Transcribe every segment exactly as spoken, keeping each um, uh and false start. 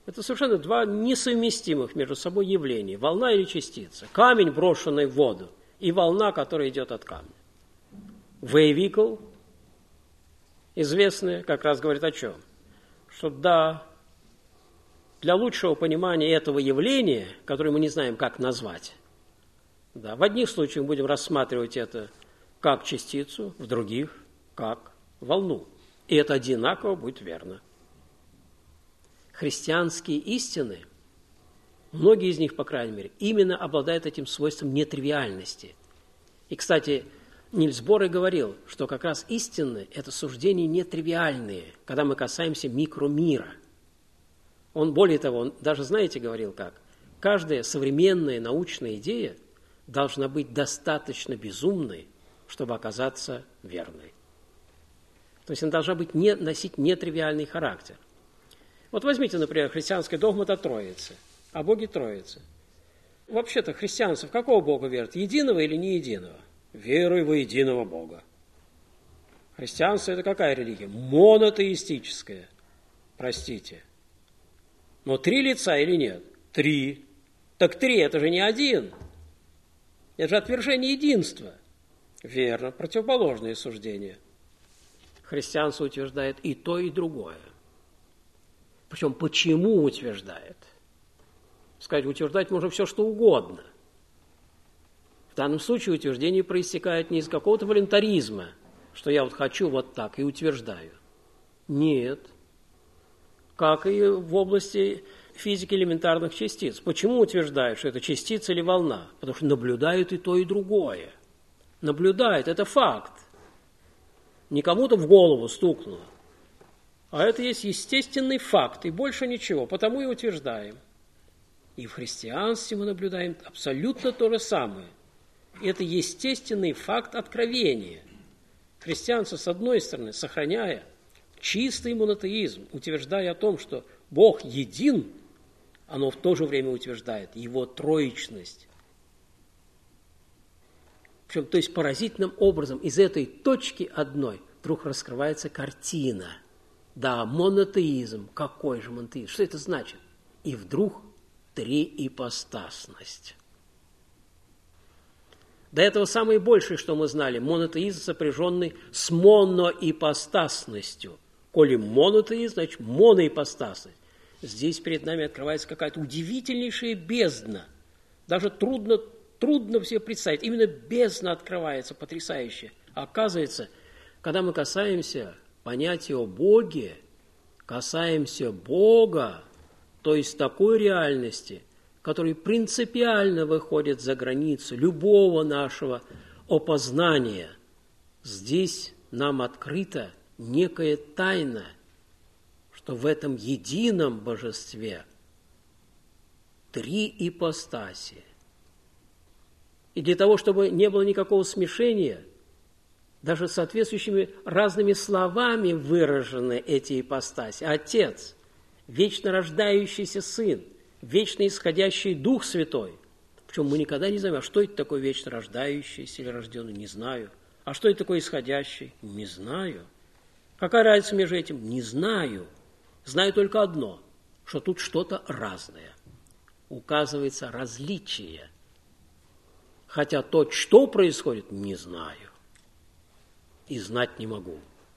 Это совершенно два несовместимых между собой явления. Волна или частица. Камень, брошенный в воду, и волна, которая идет от камня. Вейвикл, известный, как раз говорит о чем? Что да, для лучшего понимания этого явления, которое мы не знаем, как назвать, да, в одних случаях будем рассматривать это как частицу, в других как волну. И это одинаково будет верно. Христианские истины, многие из них, по крайней мере, именно обладают этим свойством нетривиальности. И, кстати, Нильс Боре говорил, что как раз истины – это суждения нетривиальные, когда мы касаемся микромира. Он, более того, он даже, знаете, говорил как, каждая современная научная идея должна быть достаточно безумной, чтобы оказаться верной. То есть она должна быть не, носить нетривиальный характер. Вот возьмите, например, христианская догма о Троице, о Боге Троицы. Вообще-то христианцы в какого Бога верят? Единого или не единого? Веруй во единого Бога. Христианство – это какая религия? Монотеистическая. Простите. Но три лица или нет? Три. Так три – это же не один. Это же отвержение единства. Верно, противоположные суждения. Христианство утверждает и то, и другое. Причем почему утверждает? Сказать, утверждать можно все, что угодно. В данном случае утверждение проистекает не из какого-то волонтаризма, что я вот хочу вот так и утверждаю. Нет. Как и в области физики элементарных частиц. Почему утверждают, что это частица или волна? Потому что наблюдают и то, и другое. Наблюдают, это факт. Не кому-то в голову стукнуло. А это есть естественный факт, и больше ничего, потому и утверждаем. И в христианстве мы наблюдаем абсолютно то же самое. Это естественный факт откровения. Христианство, с одной стороны, сохраняя чистый монотеизм, утверждая о том, что Бог един, оно в то же время утверждает его троичность. Причем, то есть поразительным образом из этой точки одной вдруг раскрывается картина. Да, монотеизм. Какой же монотеизм? Что это значит? И вдруг триипостасность. До этого самое большее, что мы знали, монотеизм, сопряженный с моноипостасностью. Коли монотеизм, значит моноипостасность. Здесь перед нами открывается какая-то удивительнейшая бездна. Даже трудно, трудно себе представить. Именно бездна открывается, потрясающе. Оказывается, когда мы касаемся понятия о Боге, касаемся Бога, то есть такой реальности, который принципиально выходит за границу любого нашего опознания, здесь нам открыта некая тайна, что в этом едином божестве три ипостаси. И для того, чтобы не было никакого смешения, даже соответствующими разными словами выражены эти ипостаси. Отец, вечно рождающийся Сын, вечно исходящий Дух Святой. Причем мы никогда не знаем, а что это такое вечно рождающийся или рожденный, не знаю. А что это такое исходящий? Не знаю. Какая разница между этим? Не знаю. Знаю только одно, что тут что-то разное. Указывается различие. Хотя то, что происходит, не знаю. И знать не могу.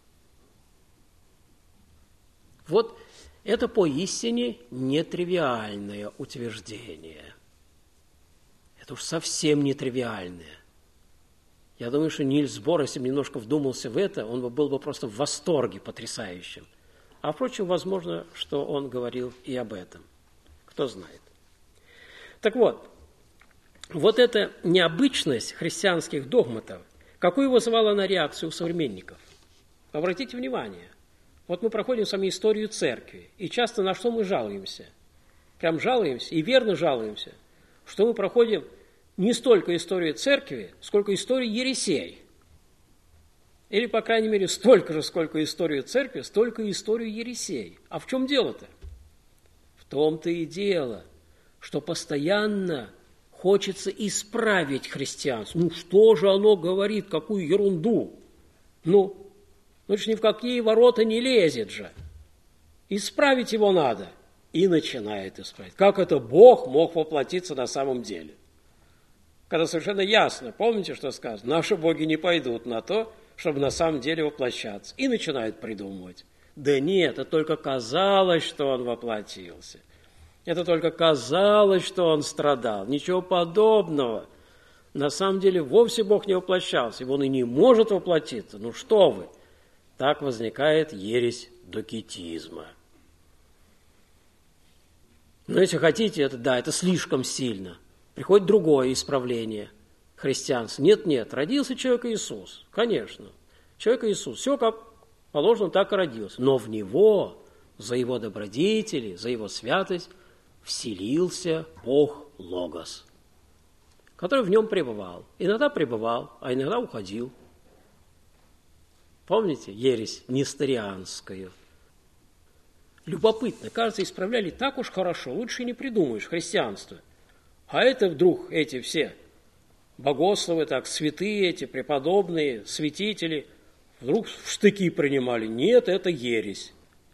Вот это поистине нетривиальное утверждение. Это уж совсем нетривиальное. Я думаю, что Нильс Боре, если бы немножко вдумался в это, он бы был бы просто в восторге потрясающим. А, впрочем, возможно, что он говорил и об этом. Кто знает. Так вот, вот эта необычность христианских догматов, какую вызывала она реакцию у современников? Обратите внимание. Вот мы проходим с вами историю церкви, и часто на что мы жалуемся? Прям жалуемся, и верно жалуемся, что мы проходим не столько историю церкви, сколько историю ересей. Или, по крайней мере, столько же, сколько историю церкви, столько и историю ересей. А в чем дело-то? В том-то и дело, что постоянно хочется исправить христианство. Ну, что же оно говорит, какую ерунду? Ну, ну, это ж ни в какие ворота не лезет же. Исправить его надо. и начинает исправлять. Как это Бог мог воплотиться на самом деле? Когда совершенно ясно, помните, что сказано? Наши боги не пойдут на то, чтобы на самом деле воплощаться. И начинают придумывать. Да нет, это только казалось, что он воплотился. Это только казалось, что он страдал. Ничего подобного. На самом деле вовсе Бог не воплощался. Он и не может воплотиться. Ну что вы? Так возникает ересь докетизма. Но если хотите, это да, это слишком сильно. Приходит другое исправление христианства. Нет-нет, родился человек Иисус, конечно. Человек Иисус, все как положено, так и родился. Но в него, за его добродетели, за его святость, вселился Бог Логос, который в нем пребывал. Иногда пребывал, а иногда уходил. Помните ересь несторианскую? Любопытно, кажется, исправляли так уж хорошо, лучше не придумаешь христианство. А это вдруг эти все богословы, так, святые эти, преподобные, святители, вдруг в штыки принимали. Нет, это ересь.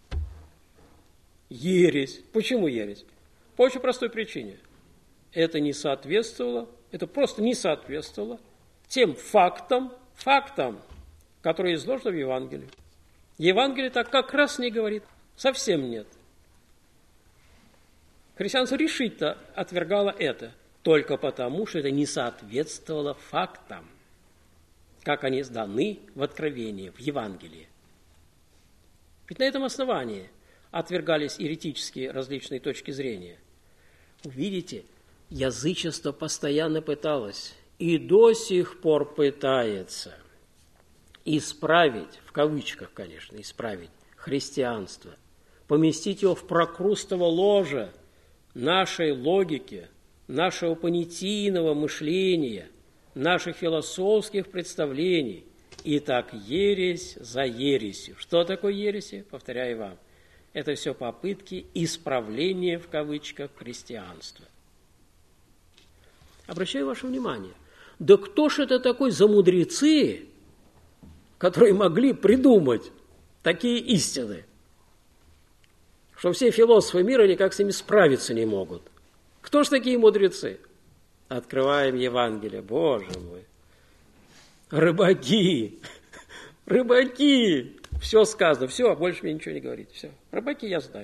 Ересь. Почему ересь? По очень простой причине. Это не соответствовало, это просто не соответствовало тем фактам, фактам, которые изложены в Евангелии. Евангелие так как раз не говорит. Совсем нет. Христианство решительно отвергало это только потому, что это не соответствовало фактам, как они даны в Откровении, в Евангелии. Ведь на этом основании отвергались еретические различные точки зрения. Увидите, язычество постоянно пыталось и до сих пор пытается исправить, в кавычках, конечно, исправить христианство, поместить его в прокрустово ложе нашей логики, нашего понятийного мышления, наших философских представлений. И так ересь за ересью. Что такое ереси? Повторяю вам. Это все попытки исправления, в кавычках, христианства. Обращаю ваше внимание. Да кто ж это такой за мудрецы, которые могли придумать такие истины, что все философы мира никак с ними справиться не могут? Кто ж такие мудрецы? Открываем Евангелие. Боже мой. Рыбаки. Рыбаки. Все сказано. Все, больше мне ничего не говорить. Все. Рыбаки я знаю.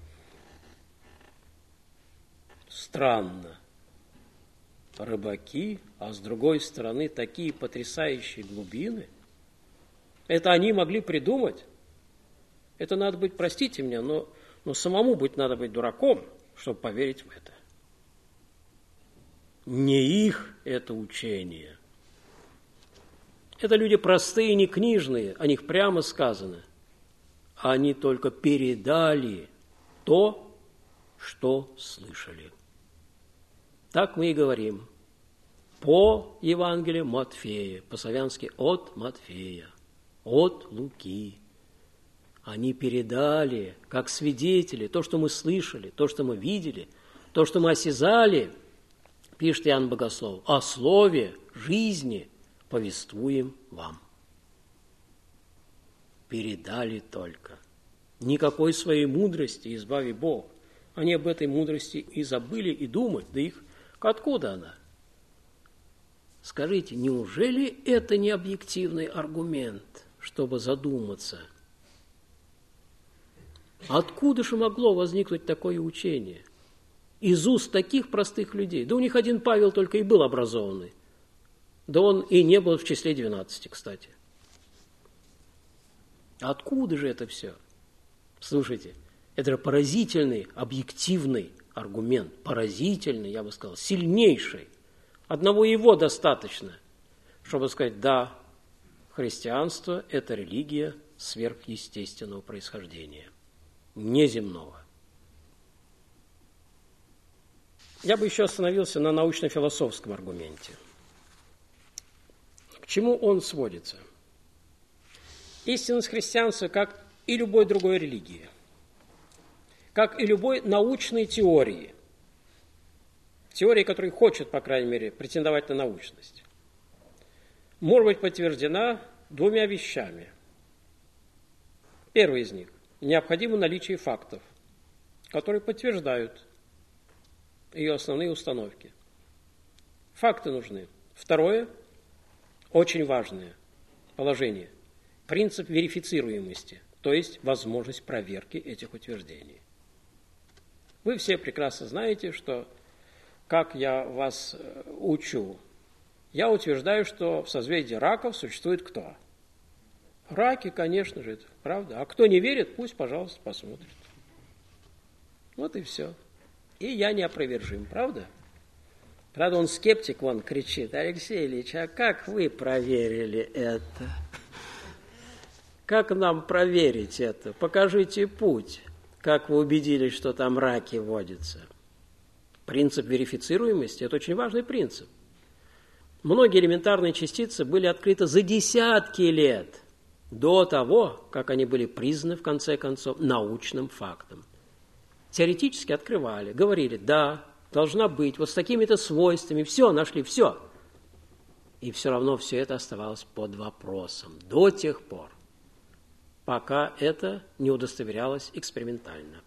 Странно. Рыбаки, а с другой стороны такие потрясающие глубины. Это они могли придумать? Это надо быть, простите меня, но, но самому быть надо быть дураком, чтобы поверить в это. Не их это учение. Это люди простые, не книжные, о них прямо сказано. Они только передали то, что слышали. Так мы и говорим. По Евангелию Матфея, по-славянски от Матфея, от Луки. Они передали, как свидетели, то, что мы слышали, то, что мы видели, то, что мы осязали, пишет Иоанн Богослов, о слове жизни повествуем вам. Передали только. Никакой своей мудрости, избави Бог. Они об этой мудрости и забыли, и думать. Да их откуда она? Скажите, неужели это не объективный аргумент, чтобы задуматься? Откуда же могло возникнуть такое учение? Из уст таких простых людей. Да у них один Павел только и был образованный. Да он и не был в числе двенадцати, кстати. Откуда же это все? Слушайте, это же поразительный, объективный аргумент. Поразительный, я бы сказал, сильнейший. Одного его достаточно, чтобы сказать, да, христианство – это религия сверхъестественного происхождения, неземного. Я бы еще остановился на научно-философском аргументе. К чему он сводится? Истинность христианства, как и любой другой религии, как и любой научной теории, теории, которая хочет, по крайней мере, претендовать на научность, может быть подтверждена двумя вещами. Первый из них – необходимо наличие фактов, которые подтверждают ее основные установки. Факты нужны. Второе, очень важное положение, принцип верифицируемости, то есть возможность проверки этих утверждений. Вы все прекрасно знаете, что, как я вас учу, я утверждаю, что в созвездии раков существует кто? Раки, конечно же, это правда. А кто не верит, пусть, пожалуйста, посмотрит. Вот и все. И я неопровержим, правда? Правда, он скептик, вон кричит: Алексей Ильич, а как вы проверили это? Как нам проверить это? Покажите путь. Как вы убедились, что там раки водятся? Принцип верифицируемости – это очень важный принцип. Многие элементарные частицы были открыты за десятки лет до того, как они были признаны, в конце концов, научным фактом. Теоретически открывали, говорили: да, должна быть вот с такими-то свойствами, все, нашли, все. И все равно все это оставалось под вопросом до тех пор, пока это не удостоверялось экспериментально.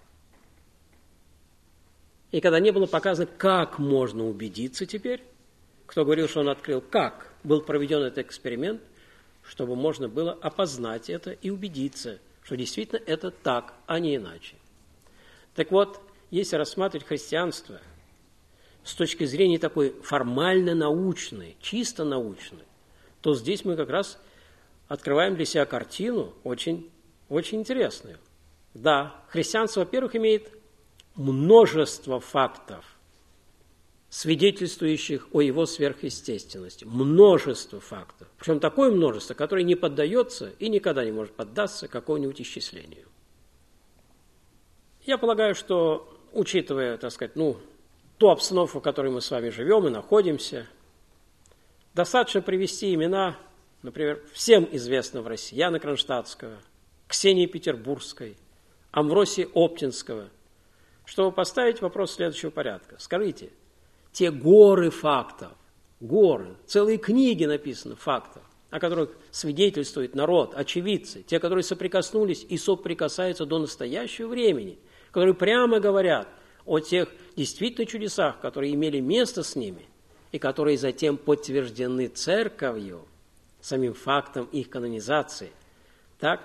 И когда не было показано, как можно убедиться теперь, кто говорил, что он открыл, как был проведен этот эксперимент, чтобы можно было опознать это и убедиться, что действительно это так, а не иначе. Так вот, если рассматривать христианство с точки зрения такой формально-научной, чисто научной, то здесь мы как раз открываем для себя картину очень, очень интересную. Да, христианство, во-первых, имеет множество фактов, свидетельствующих о его сверхъестественности. Множество фактов. Причем такое множество, которое не поддается и никогда не может поддаться какому-нибудь исчислению. Я полагаю, что, учитывая, так сказать, ну, ту обстановку, в которой мы с вами живем и находимся, достаточно привести имена, например, всем известного в России Яна Кронштадтского, Ксении Петербургской, Амвросия Оптинского, чтобы поставить вопрос следующего порядка. Скажите, те горы фактов, горы, целые книги написаны фактов, о которых свидетельствует народ, очевидцы, те, которые соприкоснулись и соприкасаются до настоящего времени, которые прямо говорят о тех действительно чудесах, которые имели место с ними и которые затем подтверждены церковью, самим фактом их канонизации. Так,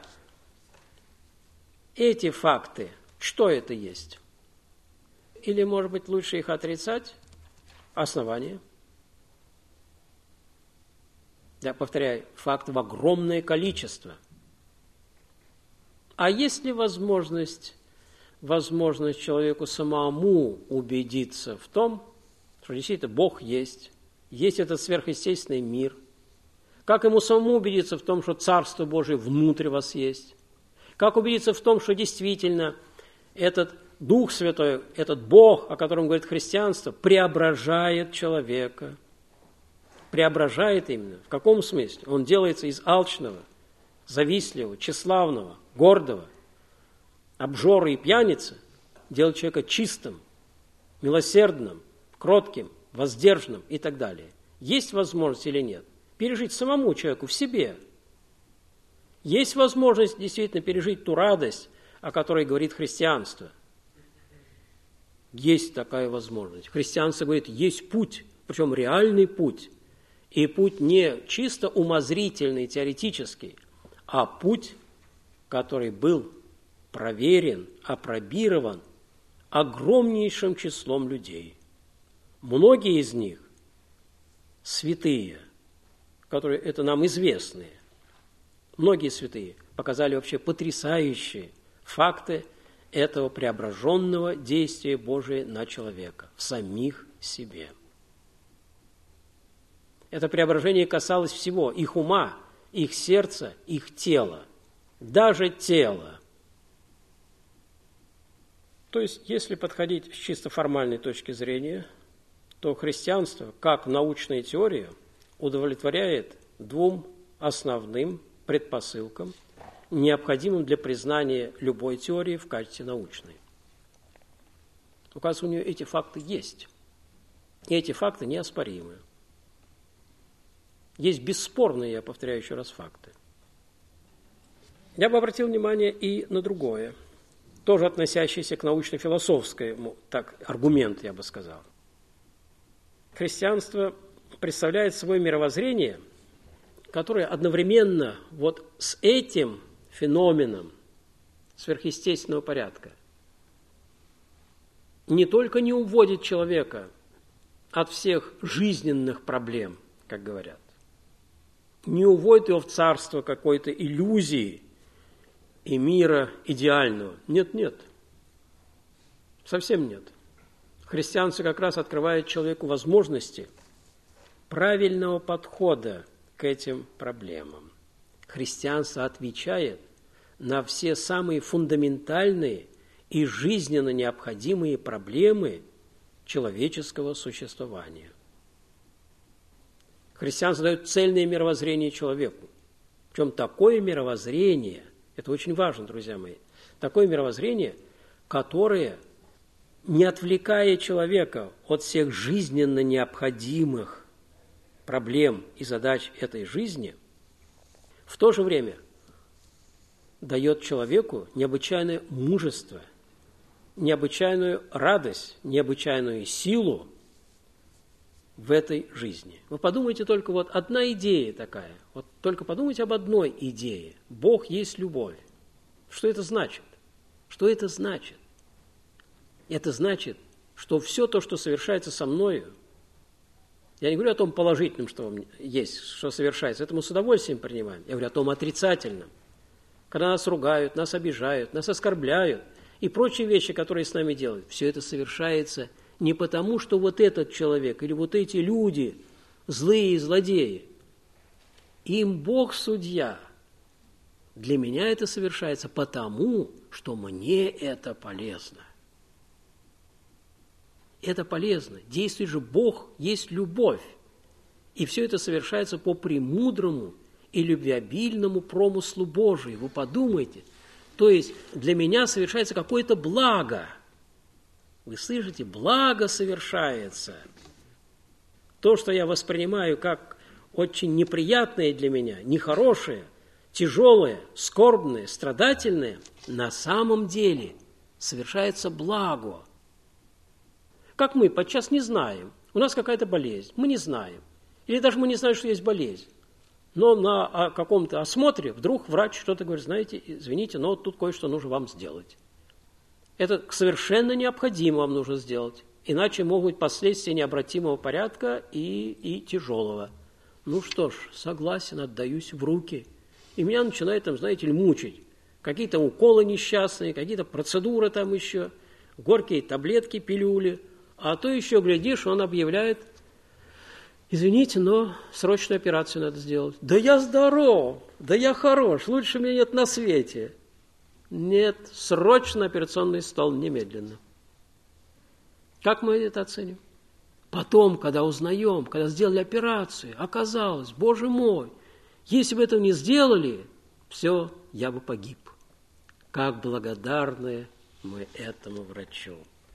эти факты, что это есть? Или, может быть, лучше их отрицать? Основание. Я повторяю, фактов огромное количество. А есть ли возможность, возможность человеку самому убедиться в том, что действительно Бог есть, есть этот сверхъестественный мир? Как ему самому убедиться в том, что Царство Божие внутри вас есть? Как убедиться в том, что действительно этот Дух Святой, этот Бог, о котором говорит христианство, преображает человека? Преображает именно. В каком смысле? Он делается из алчного, завистливого, тщеславного, гордого, обжоры и пьяницы, делает человека чистым, милосердным, кротким, воздержанным и так далее. Есть возможность или нет? Пережить самому человеку в себе. Есть возможность действительно пережить ту радость, о которой говорит христианство. Есть такая возможность. Христианство говорит, есть путь, причем реальный путь. И путь не чисто умозрительный, теоретический, а путь, который был проверен, апробирован огромнейшим числом людей. Многие из них святые, которые это нам известные, многие святые показали вообще потрясающие факты этого преображенного действия Божия на человека, в самих себе. Это преображение касалось всего, их ума, их сердца, их тела, даже тела. То есть, если подходить с чисто формальной точки зрения, то христианство, как научная теория, удовлетворяет двум основным предпосылкам, необходимым для признания любой теории в качестве научной. Оказывается, у нее эти факты есть. И эти факты неоспоримы. Есть бесспорные, я повторяю еще раз, факты. Я бы обратил внимание и на другое. тоже относящийся к научно-философскому, так, аргумент, я бы сказал. Христианство представляет собой мировоззрение, которое одновременно вот с этим феноменом сверхъестественного порядка не только не уводит человека от всех жизненных проблем, как говорят, не уводит его в царство какой-то иллюзии и мира идеального. Нет, нет. Совсем нет. Христианство как раз открывает человеку возможности правильного подхода к этим проблемам. Христианство отвечает на все самые фундаментальные и жизненно необходимые проблемы человеческого существования. Христианство дает цельное мировоззрение человеку. Причем такое мировоззрение, это очень важно, друзья мои, такое мировоззрение, которое, не отвлекая человека от всех жизненно необходимых проблем и задач этой жизни, в то же время дает человеку необычайное мужество, необычайную радость, необычайную силу в этой жизни. Вы подумайте только, вот одна идея такая, вот только подумайте об одной идее. Бог есть любовь. Что это значит? Что это значит? Это значит, что все то, что совершается со мною, я не говорю о том положительном, что есть, что совершается, это мы с удовольствием принимаем. Я говорю о том отрицательном. Когда нас ругают, нас обижают, нас оскорбляют и прочие вещи, которые с нами делают, все это совершается не потому, что вот этот человек или вот эти люди злые и злодеи. Им Бог судья. Для меня это совершается потому, что мне это полезно. Это полезно. Действует же Бог, есть любовь. И все это совершается по премудрому и любвеобильному промыслу Божию. Вы подумайте. То есть для меня совершается какое-то благо. Вы слышите? Благо совершается. То, что я воспринимаю как очень неприятное для меня, нехорошее, тяжелое, скорбное, страдательное, на самом деле совершается благо. Как мы подчас не знаем, у нас какая-то болезнь, мы не знаем. Или даже мы не знаем, что есть болезнь. Но на каком-то осмотре вдруг врач что-то говорит, знаете, извините, но тут кое-что нужно вам сделать. Это совершенно необходимо вам нужно сделать, иначе могут быть последствия необратимого порядка и, и тяжелого. Ну что ж, согласен, отдаюсь в руки. И меня начинает там, знаете ли, мучить. Какие-то уколы несчастные, какие-то процедуры там еще, горькие таблетки, пилюли. А то еще, глядишь, он объявляет, извините, но срочную операцию надо сделать. Да я здоров, да я хорош, лучше меня нет на свете. Нет, срочно операционный стол, немедленно. Как мы это оценим? Потом, когда узнаем, когда сделали операцию, оказалось, Боже мой, если бы этого не сделали, все, я бы погиб. Как благодарны мы этому врачу.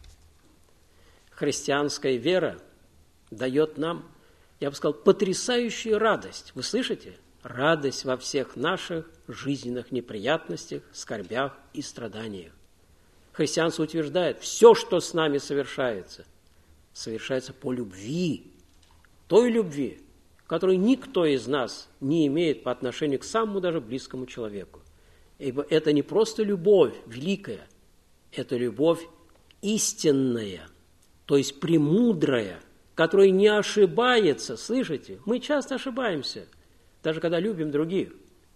Христианская вера дает нам, я бы сказал, потрясающую радость. Вы слышите? Радость во всех наших жизненных неприятностях, скорбях и страданиях. Христианство утверждает, все, что с нами совершается, совершается по любви, той любви, которой никто из нас не имеет по отношению к самому даже близкому человеку. Ибо это не просто любовь великая, это любовь истинная, то есть премудрая, которая не ошибается. Слышите? Мы часто ошибаемся, даже когда любим других.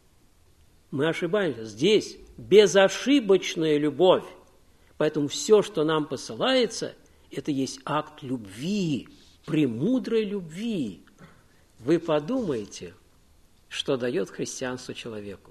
Мы ошибаемся. Здесь безошибочная любовь. Поэтому все, что нам посылается, это есть акт любви, премудрой любви. Вы подумайте, что дает христианство человеку.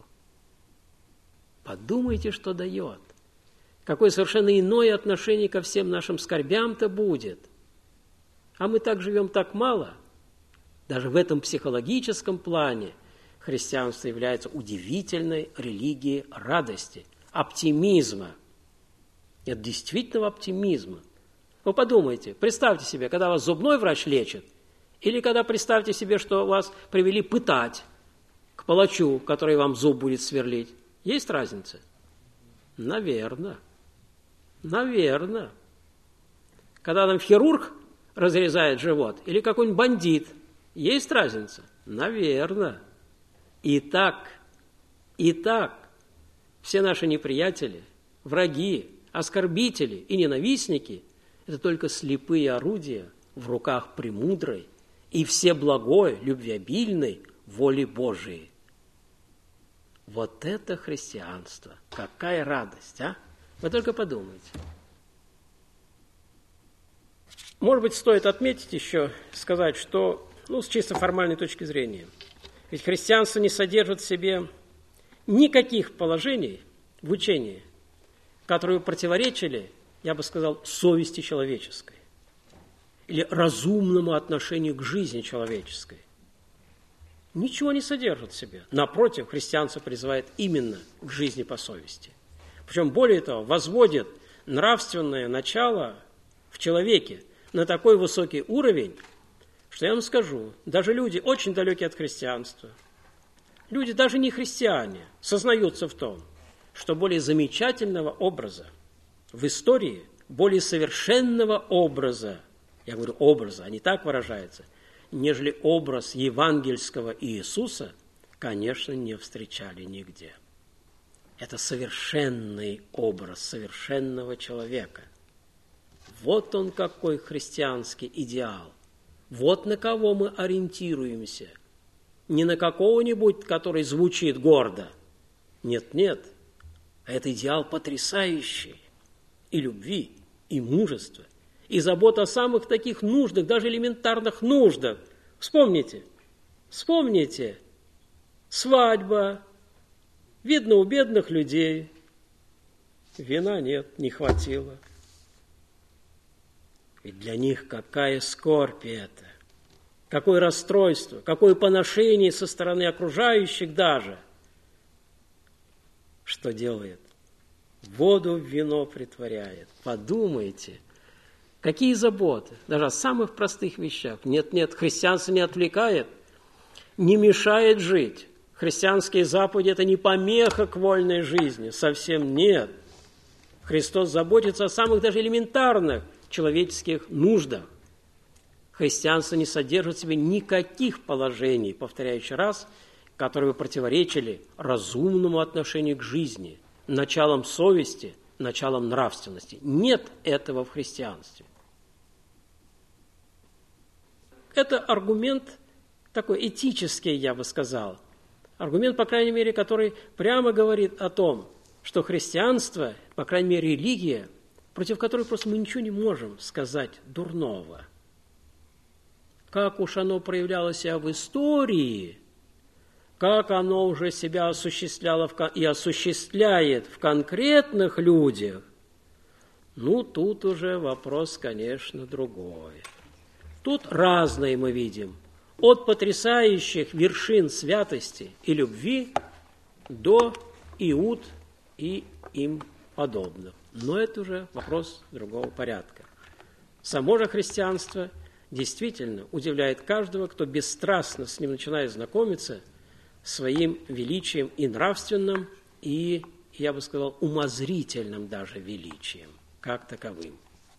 Подумайте, что дает. Какое совершенно иное отношение ко всем нашим скорбям-то будет. А мы так живем так мало. Даже в этом психологическом плане христианство является удивительной религией радости, оптимизма. Это действительно оптимизма. Вы подумайте, представьте себе, когда вас зубной врач лечит, или когда представьте себе, что вас привели пытать к палачу, который вам зуб будет сверлить. Есть разница? Наверное. Наверное. Когда там хирург разрезает живот или какой-нибудь бандит, есть разница? Наверное. Итак, итак, все наши неприятели, враги, оскорбители и ненавистники – это только слепые орудия в руках премудрой и всеблагой, любвеобильной воли Божией. Вот это христианство! Какая радость, а? Вы только подумайте. Может быть, стоит отметить еще, сказать, что, ну, с чисто формальной точки зрения, ведь христианство не содержит в себе никаких положений в учении, которые противоречили, я бы сказал, совести человеческой или разумному отношению к жизни человеческой. Ничего не содержит в себе. Напротив, христианство призывает именно к жизни по совести. Причем, более того, возводит нравственное начало в человеке на такой высокий уровень, что я вам скажу, даже люди, очень далекие от христианства, люди, даже не христиане, сознаются в том, что более замечательного образа в истории, более совершенного образа, я говорю образа, а не так выражается, нежели образ евангельского Иисуса, конечно, не встречали нигде. Это совершенный образ совершенного человека. Вот он какой христианский идеал. Вот на кого мы ориентируемся. Не на какого-нибудь, который звучит гордо. Нет-нет, это идеал потрясающий. И любви, и мужества, и забота о самых таких нуждах, даже элементарных нуждах. Вспомните, вспомните, свадьба, видно, у бедных людей вина нет, не хватило. Ведь для них какая скорбь это, какое расстройство, какое поношение со стороны окружающих даже. Что делает? Воду в вино притворяет. Подумайте, какие заботы, даже о самых простых вещах. Нет-нет, христианство не отвлекает, не мешает жить. Христианские заповеди – это не помеха к вольной жизни, совсем нет. Христос заботится о самых даже элементарных человеческих нуждах. Христианство не содержит в себе никаких положений, повторяю еще раз, которые бы противоречили разумному отношению к жизни, началам совести, началам нравственности. Нет этого в христианстве. Это аргумент такой этический, я бы сказал. Аргумент, по крайней мере, который прямо говорит о том, что христианство, по крайней мере, религия, против которой просто мы ничего не можем сказать дурного. Как уж оно проявляло себя в истории, как оно уже себя осуществляло в, и осуществляет в конкретных людях, ну, тут уже вопрос, конечно, другой. Тут разные мы видим. От потрясающих вершин святости и любви до Иуд и им подобных. Но это уже вопрос другого порядка. Само же христианство действительно удивляет каждого, кто бесстрастно с ним начинает знакомиться, своим величием и нравственным, и, я бы сказал, умозрительным даже величием, как таковым.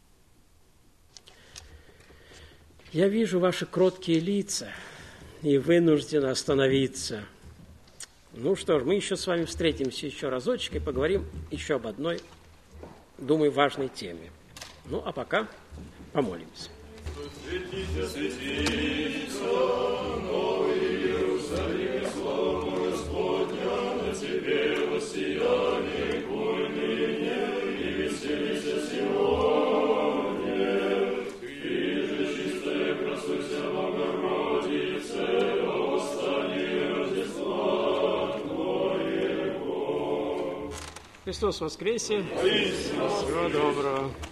Я вижу ваши кроткие лица и вынужден остановиться. Ну что ж, мы еще с вами встретимся еще разочек и поговорим еще об одной, думаю, важной теме. Ну, а пока помолимся. Светите, светите, новый Иерусалим, слава Господня, на тебе воссияние ныне, и веселися сегодня. Ты же чистая, красуйся, Богородице, о восстании Рождества Твоего. Христос воскресе! Всего доброго!